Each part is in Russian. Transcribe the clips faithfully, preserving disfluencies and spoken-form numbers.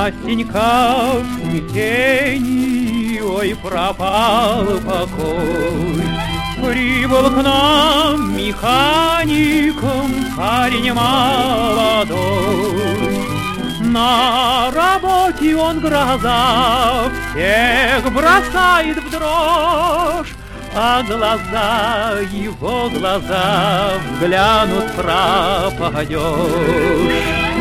Настенька в смятении, ой, пропал покой. Прибыл к нам механиком парень молодой. На работе он гроза, всех бросает в дрожь, а глаза его глаза взглянут пропадешь.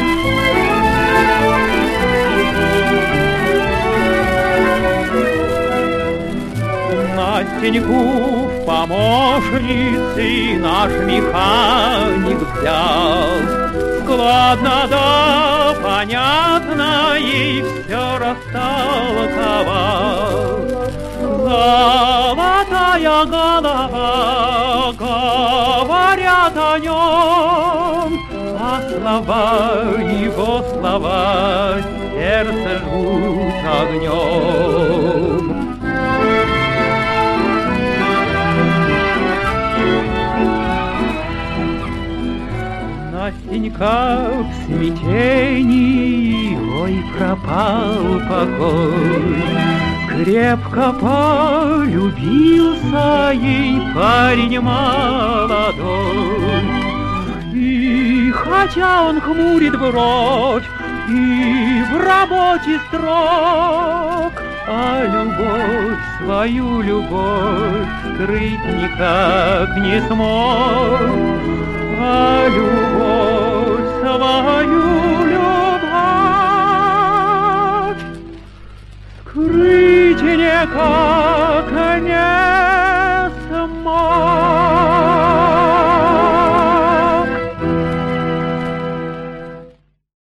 Настеньку в помощницы наш механик взял. Складно да понятно ей все растолковал. Золотая голова, говорят о нем, а слова его слова сердце жгут огнем. Настенька в смятении, ой, пропал покой. Крепко полюбился ей парень молодой. И хотя он хмурит бровь и в работе строг, а любовь, свою любовь скрыть никак не смог. А любовь, свою любовь скрыть никак не смог.